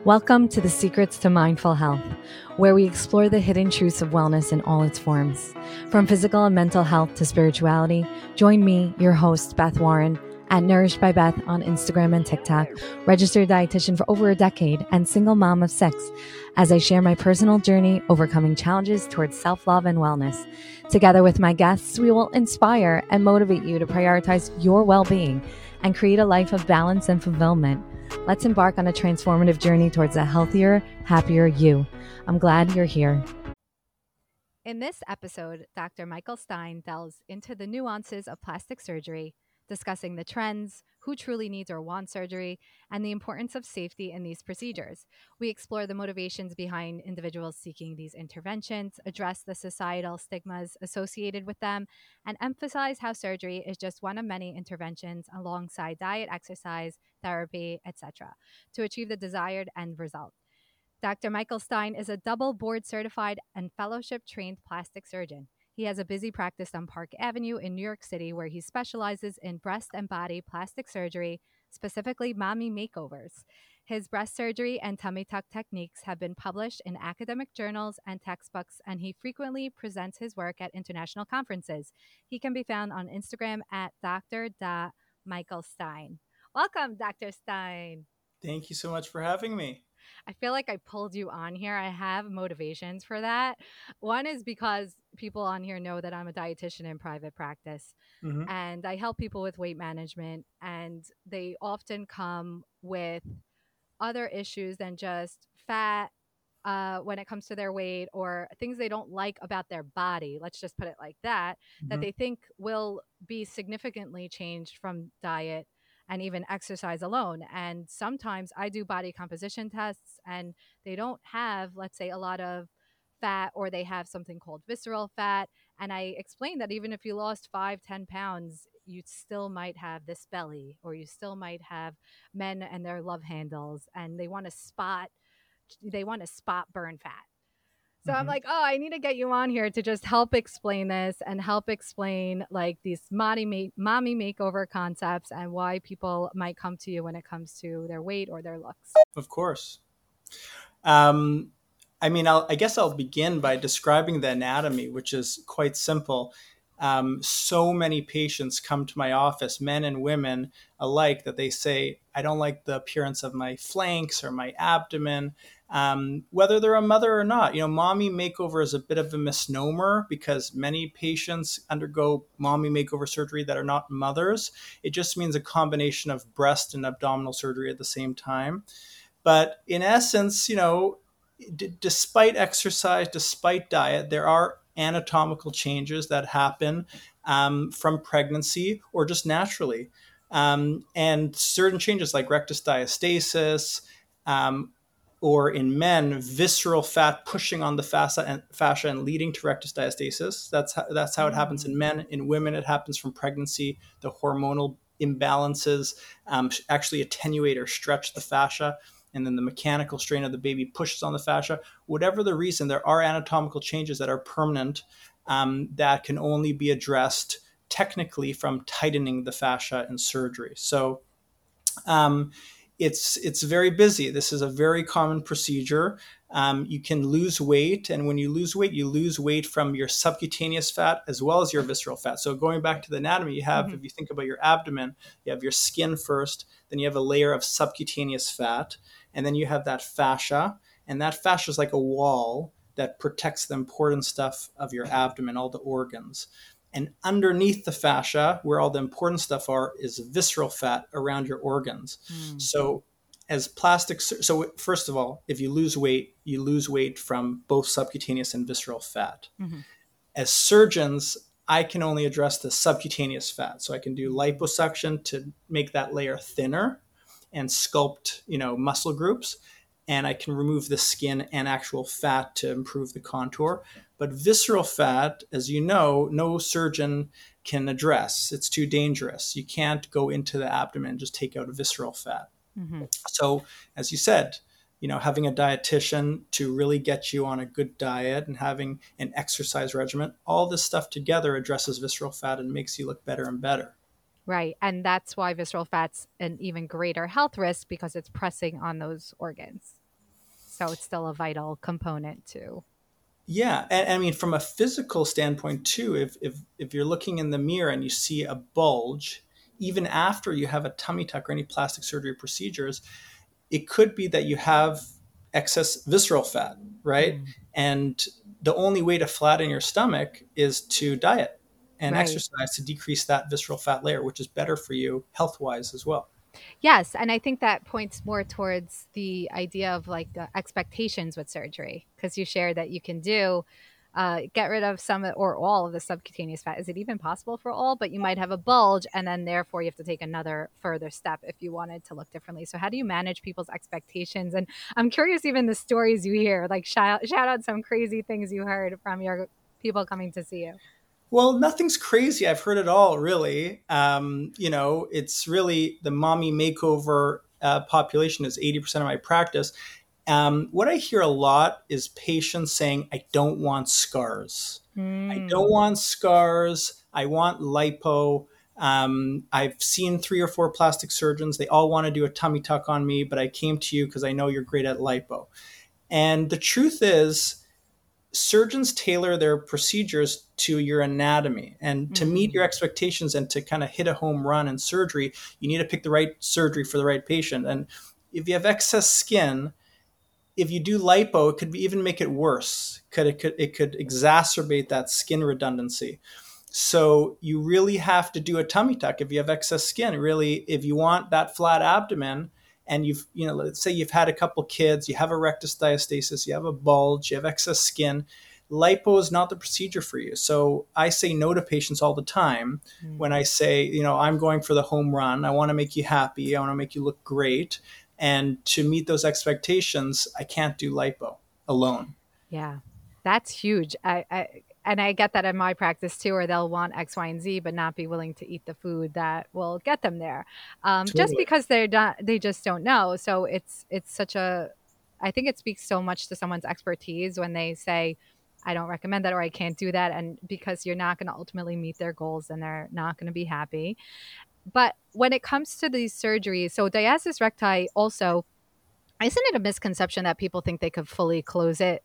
Welcome to the Secrets to Mindful Health, where we explore the hidden truths of wellness in all its forms. From physical and mental health to spirituality, join me, your host, Beth Warren, at Nourished by Beth on Instagram and TikTok, registered dietitian for over a decade, and single mom of 6, as I share my personal journey overcoming challenges towards self-love and wellness. Together with my guests, we will inspire and motivate you to prioritize your well-being and create a life of balance and fulfillment. Let's embark on a transformative journey towards a healthier, happier you. I'm glad you're here. In this episode, Dr. Michael Stein delves into the nuances of plastic surgery, discussing the trends, who truly needs or wants surgery, and the importance of safety in these procedures. We explore the motivations behind individuals seeking these interventions, address the societal stigmas associated with them, and emphasize how surgery is just one of many interventions alongside diet, exercise, therapy, etc., to achieve the desired end result. Dr. Michael Stein is a double board certified and fellowship trained plastic surgeon. He has a busy practice on Park Avenue in New York City where he specializes in breast and body plastic surgery, specifically mommy makeovers. His breast surgery and tummy tuck techniques have been published in academic journals and textbooks, and he frequently presents his work at international conferences. He can be found on Instagram at Dr.Michael Stein. Welcome, Dr. Stein. Thank you so much for having me. I feel like I pulled you on here. I have motivations for that. One is because people on here know that I'm a dietitian in private practice hmm and I help people with weight management, and they often come with other issues than just fat when it comes to their weight or things they don't like about their body. Let's just put it like that, that hmm they think will be significantly changed from diet and even exercise alone. And sometimes I do body composition tests and they don't have, let's say, a lot of fat, or they have something called visceral fat. And I explained that even if you lost 5, 10 pounds, you still might have this belly, or you still might have men and their love handles, and they want to spot burn fat. So I'm hmm like, oh, I need to get you on here to just help explain this and help explain like these mommy makeover concepts and why people might come to you when it comes to their weight or their looks. Of course. Um, I guess I'll begin by describing the anatomy, which is quite simple. So many patients come to my office, men and women alike, that they say, I don't like the appearance of my flanks or my abdomen, whether they're a mother or not. Mommy makeover is a bit of a misnomer because many patients undergo mommy makeover surgery that are not mothers. It just means a combination of breast and abdominal surgery at the same time. But in essence, despite exercise, despite diet, there are anatomical changes that happen from pregnancy or just naturally. And certain changes like rectus diastasis, um, or in men, visceral fat pushing on the fascia and leading to rectus diastasis. That's how it happens in Mm. men. In women, it happens from pregnancy. The hormonal imbalances actually attenuate or stretch the fascia, and then the mechanical strain of the baby pushes on the fascia. Whatever the reason, there are anatomical changes that are permanent, that can only be addressed technically from tightening the fascia in surgery. So um, it's very busy. This is a very common procedure. You can lose weight, and when you lose weight from your subcutaneous fat as well as your visceral fat. So going back to the anatomy, Mhm. if you think about your abdomen, you have your skin first, then you have a layer of subcutaneous fat, and then you have that fascia, and that fascia is like a wall that protects the important stuff of your abdomen, all the organs. And underneath the fascia, where all the important stuff are, is visceral fat around your organs. Mm. So, so first of all, if you lose weight from both subcutaneous and visceral fat. Mhm. As surgeons, I can only address the subcutaneous fat. So I can do Mhm. liposuction to make that layer thinner and sculpt, muscle groups. And I can remove the skin and actual fat to improve the contour. But visceral fat, as you know, no surgeon can address. It's too dangerous. You can't go into the abdomen and just take out visceral fat. Mhm. So, as you said, having a dietitian to really get you on a good diet and having an exercise regimen, all this stuff together addresses visceral fat and makes you look better and better. Right. And that's why visceral fat's an even greater health risk because it's pressing on those organs. So it's still a vital component too. Yeah, and I mean from a physical standpoint too, if you're looking in the mirror and you see a bulge, even after you have a tummy tuck or any plastic surgery procedures, it could be that you have excess visceral fat, right? Mm. And the only way to flatten your stomach is to diet and Right. exercise to decrease that visceral fat layer, which is better for you health wise as well. Yes, and I think that points more towards the idea of like expectations with surgery, because you shared that you can do get rid of some or all of the subcutaneous fat. Is it even possible for all? But you might have a bulge, and then therefore you have to take another further step if you wanted to look differently. So how do you manage people's expectations? And I'm curious, even the stories you hear, like shout out some crazy things you heard from your people coming to see you. Well, nothing's crazy. I've heard it all, really. It's really the mommy makeover population is 80% of my practice. What I hear a lot is patients saying, I don't want scars. I don't Mm. want scars. I want lipo. I've seen 3 or 4 plastic surgeons. They all want to do a tummy tuck on me, but I came to you because I know you're great at lipo. And the truth is, surgeons tailor their procedures to your anatomy, and to meet your Mm. expectations and to kind of hit a home run in surgery, you need to pick the right surgery for the right patient. And if you have excess skin, if you do lipo, it could even make it worse. It could exacerbate that skin redundancy. So you really have to do a tummy tuck if you have excess skin. Really, if you want that flat abdomen, and let's say you've had a couple kids, you have a rectus diastasis, you have a bulge, you have excess skin, lipo is not the procedure for you. So I say no to patients all the time when I Mm. say, I'm going for the home run. I want to make you happy. I want to make you look great. And to meet those expectations, I can't do lipo alone. Yeah, that's huge. And I get that in my practice too, where they'll want X, Y, and Z, but not be willing to eat the food that will get them there, just Totally. because they just don't know. So it's such a, I think it speaks so much to someone's expertise when they say, I don't recommend that or I can't do that, and because you're not going to ultimately meet their goals and they're not going to be happy. But when it comes to these surgeries, so diastasis recti also, isn't it a misconception that people think they could fully close it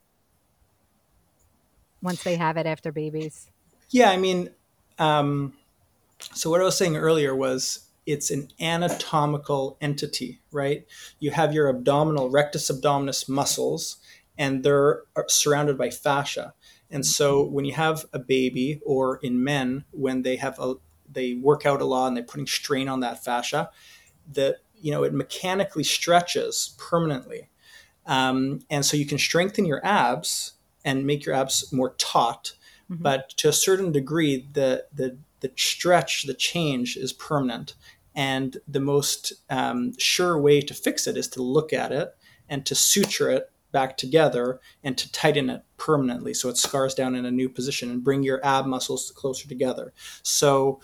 once they have it after babies? Yeah, I mean, um, so what I was saying earlier was it's an anatomical entity, right? You have your abdominal rectus abdominis muscles, and they're surrounded by fascia. And so when you have a baby, or in men when they work out a lot and they're putting strain on that fascia, that it mechanically stretches permanently. And so you can strengthen your abs and make your abs more taut, Mhm. but to a certain degree, the stretch, the change is permanent. And the most sure way to fix it is to look at it and to suture it back together and to tighten it permanently so it scars down in a new position and bring your ab muscles closer together. So,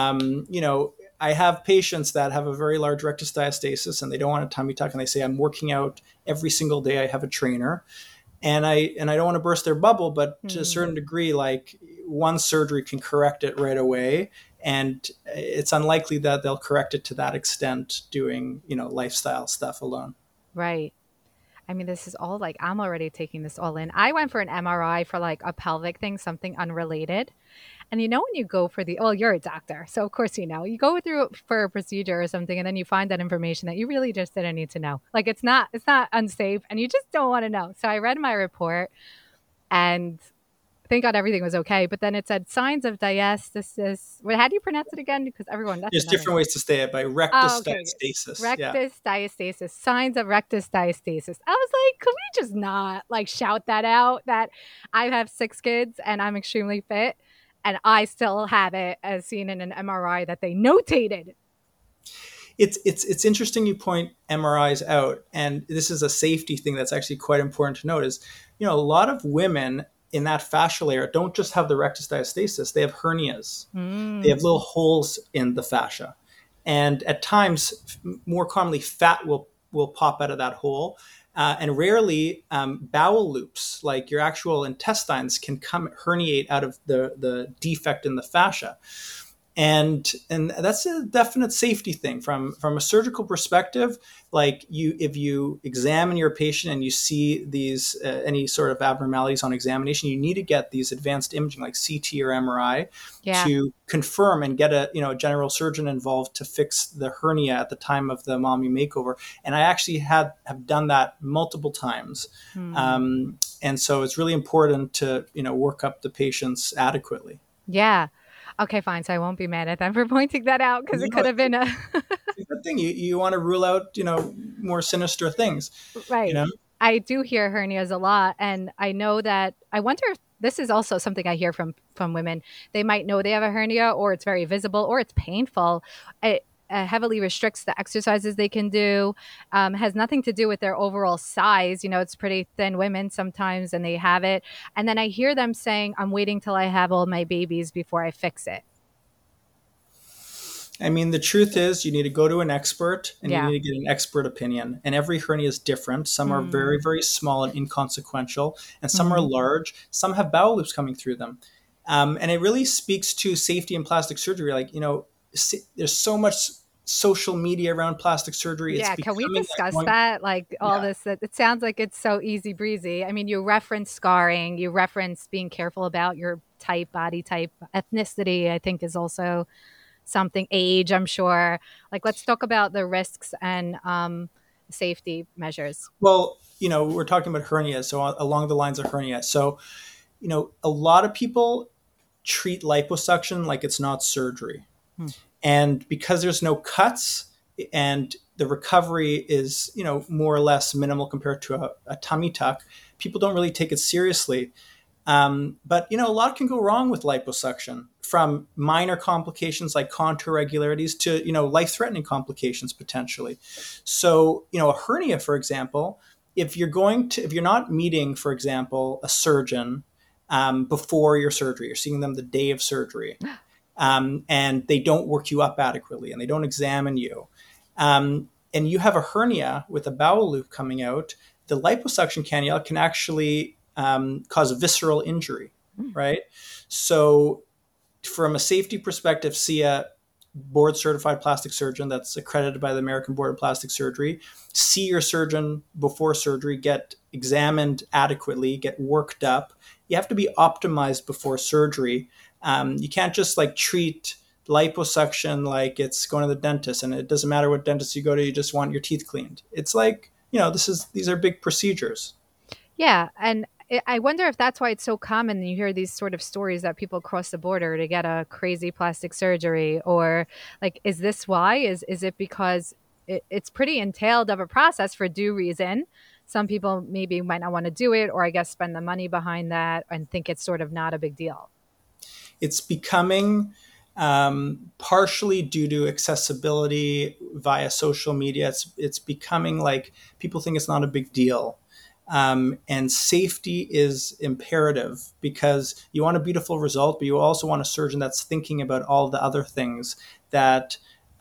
I have patients that have a very large rectus diastasis and they don't want a tummy tuck, and they say, I'm working out every single day. I have a trainer, and I don't want to burst their bubble, but to a Mm. certain degree, like, one surgery can correct it right away, and it's unlikely that they'll correct it to that extent doing lifestyle stuff alone. Right. I mean, this is all like, I'm already taking this all in. I went for an MRI for like a pelvic thing, something unrelated. And when you go for the, well, you're a doctor. So, of course, you go through for a procedure or something, and then you find that information that you really just didn't need to know. Like, it's not unsafe and you just don't want to know. So, I read my report and thank God everything was okay. But then it said signs of diastasis. Well, how do you pronounce it again? Because everyone, that's There's another. different ways to say it, by Oh, rectus okay. diastasis. Yeah. Rectus diastasis, signs of rectus diastasis. I was like, could we just not like shout that out that I have 6 kids and I'm extremely fit and I still have it as seen in an MRI that they notated. It's interesting you point MRIs out, and this is a safety thing that's actually quite important to note. Is a lot of women in that fascial layer don't just have the rectus diastasis; they have hernias. They have Mm. little holes in the fascia, and at times, more commonly, fat will pop out of that hole. And rarely, bowel loops, like your actual intestines, can come herniate out of the defect in the fascia. And that's a definite safety thing from a surgical perspective. Like if you examine your patient and you see these any sort of abnormalities on examination, you need to get these advanced imaging like CT or MRI Yeah. to confirm and get a general surgeon involved to fix the hernia at the time of the mommy makeover. And I actually have done that multiple times. And so it's really important to work up the patients adequately. Yeah. Okay, fine. So I won't be mad at them for pointing that out because it No, could have been a it's a good thing. You want to rule out, more sinister things, you right. know? I do hear hernias a lot, and I know that I wonder if this is also something I hear from women. They might know they have a hernia, or it's very visible, or it's painful. It heavily restricts the exercises they can do. Has nothing to do with their overall size. It's pretty thin women sometimes, and they have it. And then I hear them saying, "I'm waiting till I have all my babies before I fix it." I mean, the truth is you need to go to an expert and you Yeah. need to get an expert opinion. And every hernia is different. Some are very, very small and inconsequential, and some are Mm-hmm. large. Some have bowel loops coming through them. And it really speaks to safety in plastic surgery. Like, there's so much social media around plastic surgery. It's Yeah, can we becoming like discuss going, that? Like all yeah. this, it sounds like it's so easy breezy. I mean, you reference scarring, you reference being careful about your type, body type, ethnicity, I think is also something, age, I'm sure. Like, let's talk about the risks and safety measures. Well, we're talking about hernia. So along the lines of hernia. So, a lot of people treat liposuction like it's not surgery. Hmm. And because there's no cuts and the recovery is, more or less minimal compared to a tummy tuck, people don't really take it seriously. But a lot can go wrong with liposuction, from minor complications like contour regularities to life-threatening complications potentially. So a hernia, for example, if you're not meeting, for example, a surgeon before your surgery, you're seeing them the day of surgery, and they don't work you up adequately and they don't examine you, and you have a hernia with a bowel loop coming out, the liposuction cannula can actually cause visceral injury, right? So, from a safety perspective, see a board certified plastic surgeon that's accredited by the American Board of Plastic Surgery. See your surgeon before surgery, get examined adequately, get worked up. You have to be optimized before surgery. You can't just like treat liposuction like it's going to the dentist, and it doesn't matter what dentist you go to, you just want your teeth cleaned. It's like, these are big procedures. Yeah, and I wonder if that's why it's so common. You hear these sort of stories that people cross the border to get a crazy plastic surgery, or like, is this why? Is it because it's pretty entailed of a process for due reason? Some people maybe might not want to do it, or I guess spend the money behind that and think it's sort of not a big deal. It's becoming partially due to accessibility via social media. It's becoming like people think it's not a big deal. And safety is imperative because you want a beautiful result, but you also want a surgeon that's thinking about all the other things that,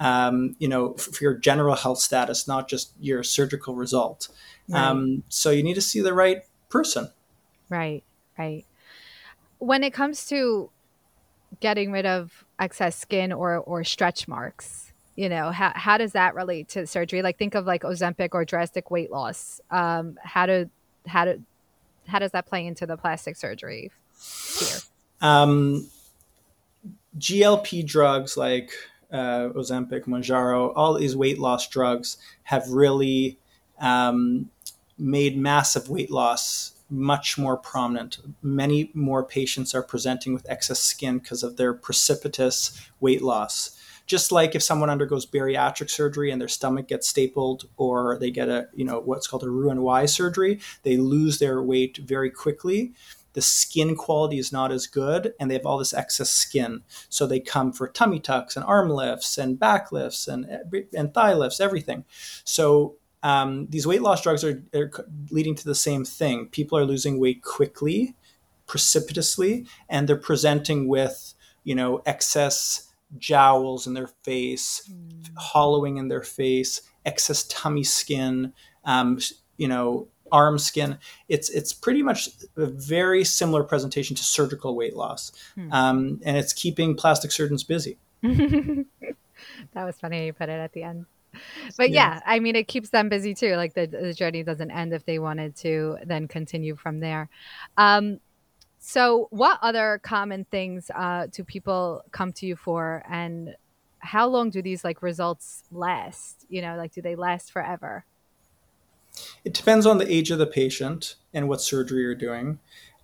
for your general health status, not just your surgical result. Right, So you need to see the right person. right, right. When it comes to getting rid of excess skin or stretch marks, how does that relate to surgery? Like, think of like Ozempic or drastic weight loss. How do how does that play into the plastic surgery sphere? Um, GLP drugs like Ozempic, Mounjaro, all these weight loss drugs have really um, made massive weight loss much more prominent. Many more patients are presenting with excess skin because of their precipitous weight loss. Just like if someone undergoes bariatric surgery and their stomach gets stapled, or they get what's called a Roux-en-Y surgery, they lose their weight very quickly. The skin quality is not as good, and they have all this excess skin. So they come for tummy tucks and arm lifts and back lifts and thigh lifts, everything. So these weight loss drugs are leading to the same thing. People are losing weight quickly, precipitously, and they're presenting with, excess jowls in their face, hollowing in their face, excess tummy skin, you know, arm skin. It's pretty much a very similar presentation to surgical weight loss, Hmm. and it's keeping plastic surgeons busy. That was funny how you put it at the end. But Yeah. yeah, I mean, it keeps them busy too. Like the journey doesn't end if they wanted to then continue from there. Um, so, what other common things do people come to you for, and how long do these like results last? You know, like do they last forever? It depends on the age of the patient and what surgery you're doing.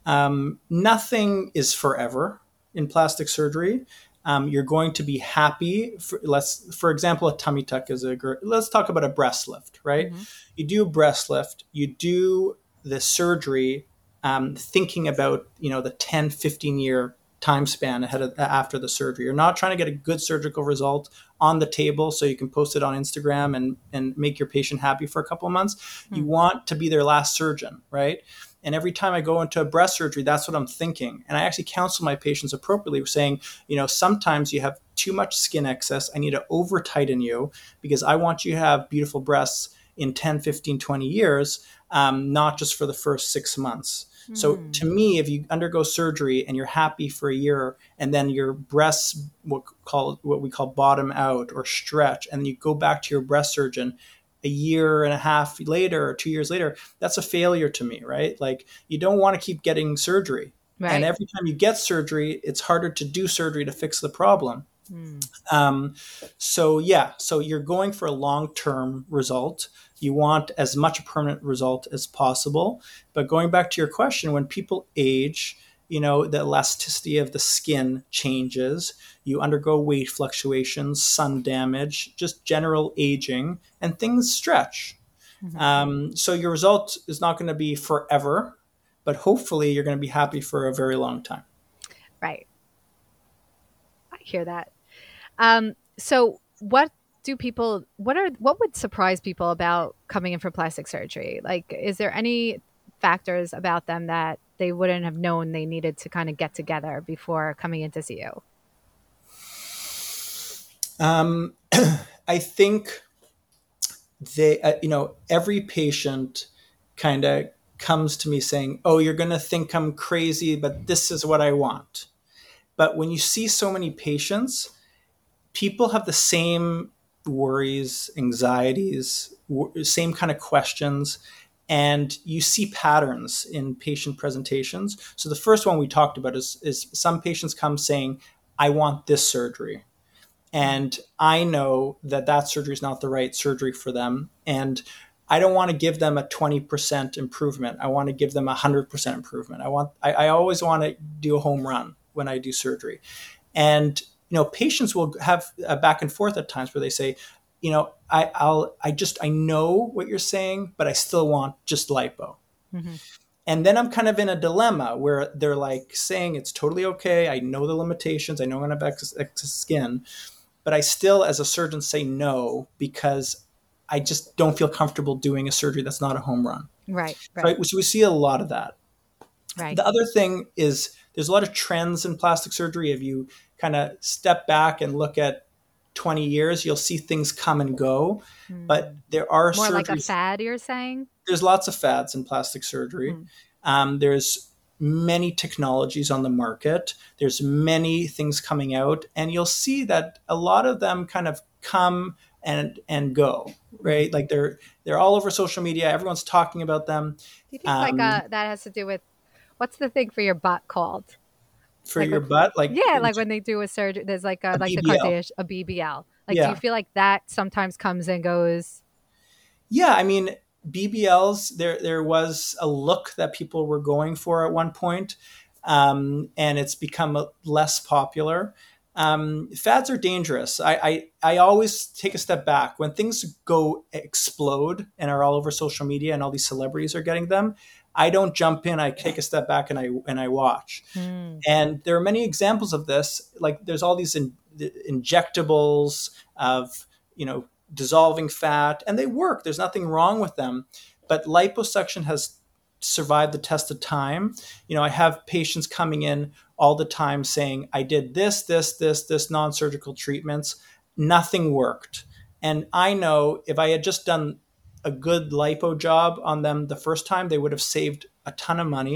Nothing is forever in plastic surgery. You're going to be happy. For example, a tummy tuck is let's talk about a breast lift, right? Hmm. You do a breast lift, you do the surgery, thinking about, the 10, 15-year time span after the surgery. You're not trying to get a good surgical result on the table so you can post it on Instagram and make your patient happy for a couple of months. You want to be their last surgeon, right? And every time I go into a breast surgery, that's what I'm thinking. And I actually counsel my patients appropriately, saying, sometimes you have too much skin excess. I need to over tighten you because I want you to have beautiful breasts in 10, 15, 20 years, not just for the first 6 months. So to me, if you undergo surgery and you're happy for a year and then your breasts what we call bottom out or stretch, and then you go back to your breast surgeon a year and a half later or 2 years later, that's a failure to me, right? Like you don't want to keep getting surgery. And Right. every time you get surgery, it's harder to do surgery to fix the problem. Mm. Um, so you're going for a long-term result. You want as much a permanent result as possible. But going back to your question, when people age, the elasticity of the skin changes. You undergo weight fluctuations, sun damage, just general aging, and things stretch. Hmm. So your result is not going to be forever, but hopefully you're going to be happy for a very long time. Right. I hear that. So what would surprise people about coming in for plastic surgery? Like, is there any factors about them that they wouldn't have known they needed to kind of get together before coming in to see you? Um, I think every patient kind of comes to me saying, "Oh, you're going to think I'm crazy, but this is what I want." But when you see so many patients, people have the same worries, anxieties, same kind of questions, and you see patterns in patient presentations. So the first one we talked about is some patients come saying, "I want this surgery." And I know that surgery is not the right surgery for them. And I don't want to give them a 20% improvement. I want to give them a 100% improvement. I always want to do a home run when I do surgery. And, patients will have a back and forth at times where they say, I know what you're saying, but I still want just lipo. Hmm. And then I'm kind of in a dilemma where they're like saying it's totally okay. I know the limitations. I know I'm going to have excess skin, but I still, as a surgeon, say no because I just don't feel comfortable doing a surgery that's not a home run. Right, right, So we see a lot of that. right. The other thing is there's a lot of trends in plastic surgery. If you kind of step back and look at 20 years, you'll see things come and go. But Mm. there are More like a surgeries, fad, you're saying? there's lots of fads in plastic surgery. Mm. There's many technologies on the market. There's many things coming out, and you'll see that a lot of them kind of come and go, Mm. right? Like they're all over social media. Everyone's talking about them. Do you think like Um, that has to do with what's the thing for your butt called? for Like your with butt, Yeah, like when they do a surgery, there's a like the BBL. Kardashian, a BBL. Like, do you Yeah, feel like that sometimes comes and goes? yeah. I mean, BBLs. There was a look that people were going for at one point, and it's become less popular. Fads are dangerous. I always take a step back when things go explode and are all over social media and all these celebrities are getting them. I don't jump in. I take a step back and I watch. Mm. And there are many examples of this. Like there's all these injectables of, dissolving fat, and they work. There's nothing wrong with them. But liposuction has survived the test of time. I have patients coming in all the time saying, I did this non-surgical treatments. Nothing worked. And I know if I had just done a good lipo job on them the first time, they would have saved a ton of money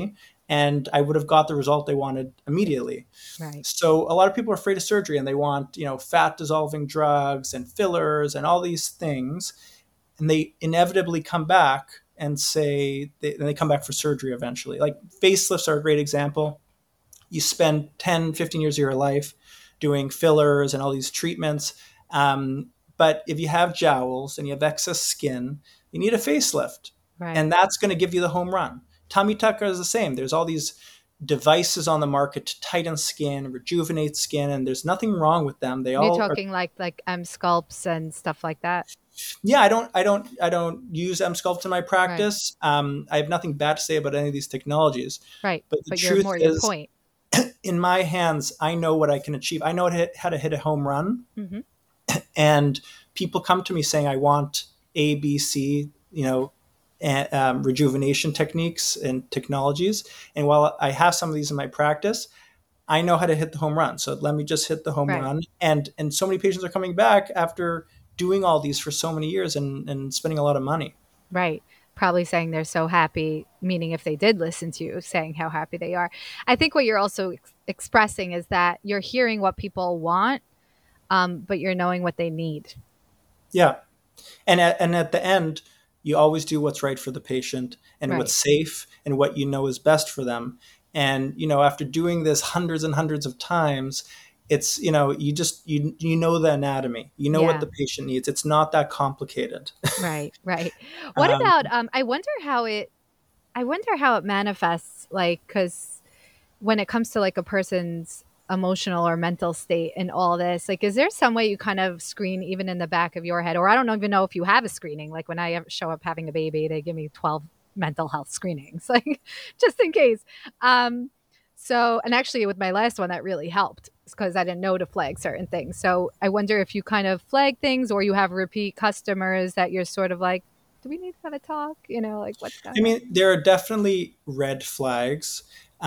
and I would have got the result they wanted immediately. Right. So a lot of people are afraid of surgery and they want, fat dissolving drugs and fillers and all these things. And they inevitably come back and say, they come back for surgery eventually. Like facelifts are a great example. You spend 10, 15 years of your life doing fillers and all these treatments. But if you have jowls and you have excess skin, you need a facelift. Right. And that's going to give you the home run. Tummy tucker is the same. There's all these devices on the market to tighten skin, rejuvenate skin, and there's nothing wrong with them. They You're all are. talking like sculpts and stuff like that. Yeah, I don't use Emsculpt in my practice. I have nothing bad to say about any of these technologies. Right. But the But you're truth more your is, point. in my hands, I know what I can achieve. I know how to hit a home run. Mm-hmm. And people come to me saying, I want A, B, C, rejuvenation techniques and technologies. And while I have some of these in my practice, I know how to hit the home run. So let me just hit the home Right. run. And so many patients are coming back after doing all these for so many years and spending a lot of money. Right. Probably saying they're so happy, meaning if they did listen to you, saying how happy they are. I think what you're also expressing is that you're hearing what people want, but you're knowing what they need. Yeah. And at the end, you always do what's right for the patient and Right. what's safe and what you know is best for them. And, after doing this hundreds and hundreds of times, it's, you know the anatomy, you know what Yeah. the patient needs. It's not that complicated. Right. Right. What Um, about, I wonder how it manifests, like, because when it comes to like a person's emotional or mental state and all this, like, is there some way you kind of screen even in the back of your head? Or I don't even know if you have a screening. Like when I show up having a baby, they give me 12 mental health screenings, like just in case. So, and actually with my last one, that really helped because I didn't know to flag certain things. So I wonder if you kind of flag things or you have repeat customers that you're sort of like, do we need to kind of talk? Like what's I going on? mean, there are definitely red flags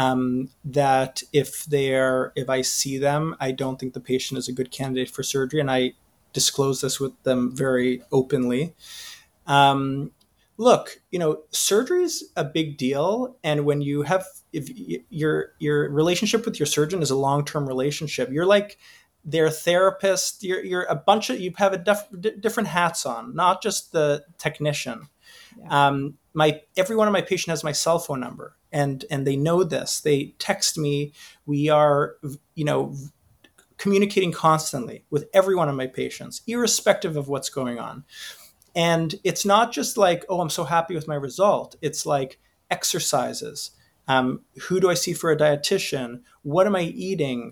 that if I see them, I don't think the patient is a good candidate for surgery. And I disclose this with them very openly. Um, Look, surgery is a big deal, and when you have, if your relationship with your surgeon is a long-term relationship, you're like their therapist. You're a bunch of, you have different hats on, not just the technician. Yeah. My every one of my patient has my cell phone number, and they know this. They text me. We are, communicating constantly with every one of my patients, irrespective of what's going on. And it's not just like, oh, I'm so happy with my result. It's like exercises. Who do I see for a dietitian? What am I eating?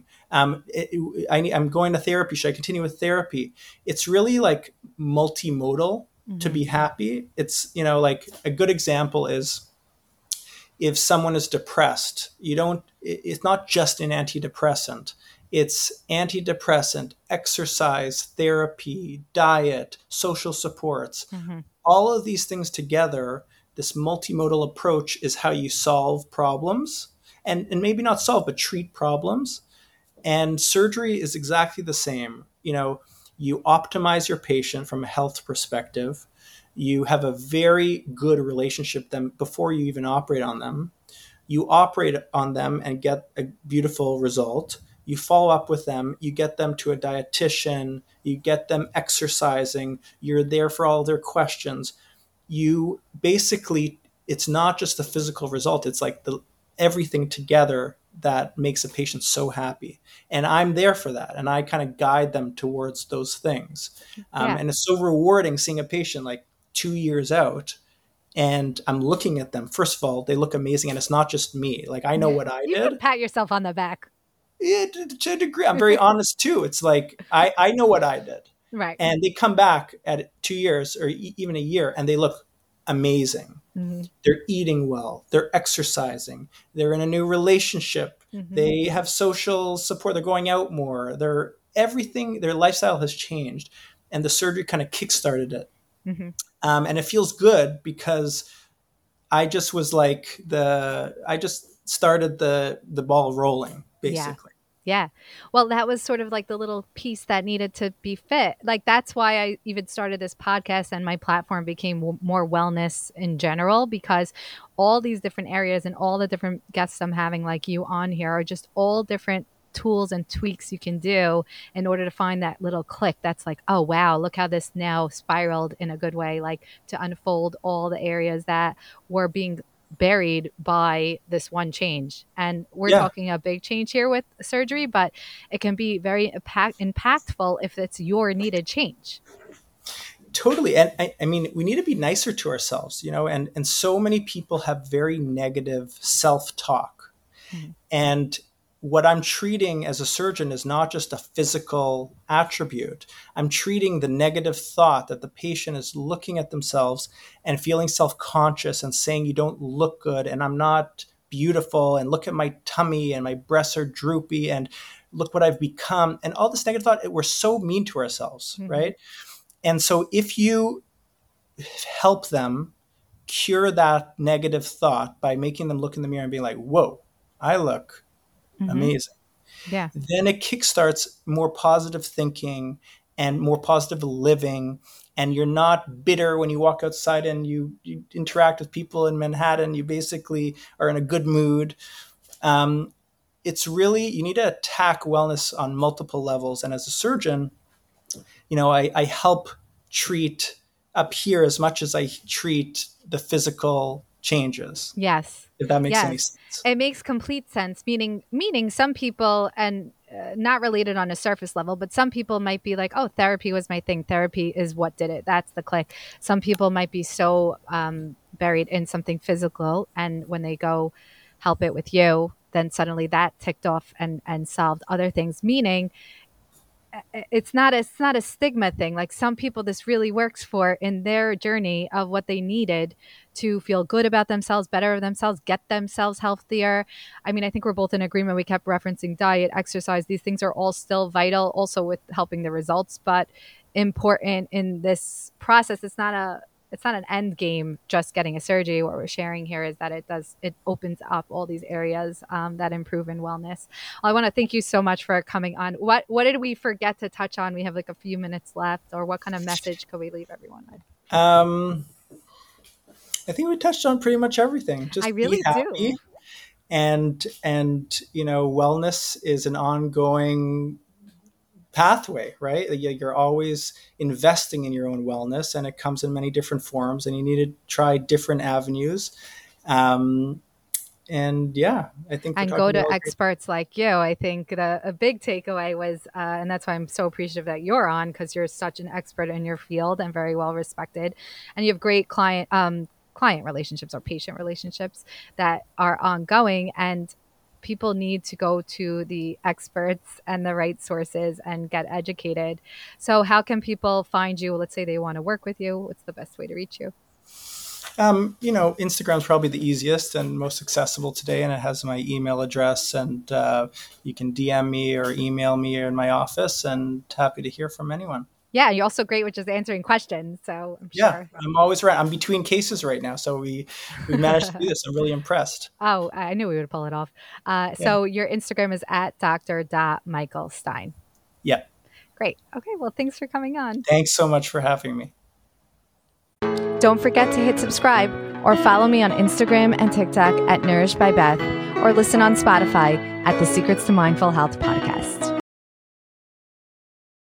I'm going to therapy. Should I continue with therapy? It's really like multimodal to Mm-hmm. be happy. It's, like a good example is if someone is depressed, it's not just an antidepressant. It's antidepressant, exercise, therapy, diet, social supports. Mm-hmm. All of these things together, this multimodal approach is how you solve problems and maybe not solve, but treat problems. And surgery is exactly the same. You optimize your patient from a health perspective. You have a very good relationship with them before you even operate on them. You operate on them and get a beautiful result. You follow up with them. You get them to a dietitian. You get them exercising. You're there for all their questions. You basically, it's not just the physical result. It's like everything together that makes a patient so happy. And I'm there for that. And I kind of guide them towards those things. Yeah. And it's so rewarding seeing a patient like 2 years out and I'm looking at them. First of all, they look amazing. And it's not just me. Like I know what I You did. can pat yourself on the back. Yeah, to a degree. I'm very honest too. It's like, I know what I did. Right. And they come back at 2 years or even a year and they look amazing. Mm-hmm. They're eating well. They're exercising. They're in a new relationship. Mm-hmm. They have social support. They're going out more. Their lifestyle has changed. And the surgery kind of kickstarted it. Mm-hmm. And it feels good because I just started the ball rolling, Yeah. basically. Yeah. Well, that was sort of like the little piece that needed to be fit. Like, that's why I even started this podcast and my platform became more wellness in general, because all these different areas and all the different guests I'm having, like you on here, are just all different tools and tweaks you can do in order to find that little click that's like, oh, wow, look how this now spiraled in a good way, like to unfold all the areas that were being buried by this one change. And we're Yeah, talking a big change here with surgery, but it can be very impactful if it's your needed change. totally. And I mean, we need to be nicer to ourselves, and so many people have very negative self-talk. Mhm. And what I'm treating as a surgeon is not just a physical attribute. I'm treating the negative thought that the patient is looking at themselves and feeling self-conscious and saying, you don't look good, and I'm not beautiful, and look at my tummy, and my breasts are droopy, and look what I've become. And all this negative thought, we're so mean to ourselves, Mhm. right? And so if you help them cure that negative thought by making them look in the mirror and being like, whoa, I look Mhm. amazing, Yeah. then it kickstarts more positive thinking and more positive living. And you're not bitter when you walk outside and you interact with people in Manhattan. You basically are in a good mood. It's really, you need to attack wellness on multiple levels. And as a surgeon, I help treat up here as much as I treat the physical changes, Yes. if that makes any Yes. sense. It makes complete sense. Meaning some people, and not related on a surface level, but some people might be like, oh, therapy was my thing. Therapy is what did it. That's the click. Some people might be so buried in something physical, and when they go help it with you, then suddenly that ticked off and solved other things. Meaning it's not a stigma thing. Like, some people this really works for in their journey of what they needed to feel good about themselves, better of themselves, get themselves healthier. I mean, I think we're both in agreement. We kept referencing diet, exercise. These things are all still vital, also with helping the results, but important in this process. It's not an end game just getting a surgery. What we're sharing here is that it opens up all these areas that improve in wellness. I want to thank you so much for coming on. What did we forget to touch on? We have like a few minutes left, or what kind of message could we leave everyone with? Um, I think we touched on pretty much everything. I Just be really do. happy, and wellness is an ongoing pathway, right? You're always investing in your own wellness, and it comes in many different forms, and you need to try different avenues. Um, and yeah, I think we're And go talking to about experts like you. I think a big takeaway was, and that's why I'm so appreciative that you're on, because you're such an expert in your field and very well respected, and you have great client relationships or patient relationships that are ongoing, and people need to go to the experts and the right sources and get educated. So how can people find you? Let's say they want to work with you. What's the best way to reach you? Instagram's probably the easiest and most accessible today, and it has my email address, and you can DM me or email me in my office, and happy to hear from anyone. Yeah, you're also great with just answering questions. So I'm Yeah, sure. I'm always right. I'm between cases right now, so we managed to do this. I'm really impressed. Oh, I knew we would pull it off. Yeah, So your Instagram is at Dr.Michael Stein. yeah. Great. Okay. Well, thanks for coming on. Thanks so much for having me. Don't forget to hit subscribe or follow me on Instagram and TikTok at Nourished by Beth, or listen on Spotify at the Secrets to Mindful Health podcast.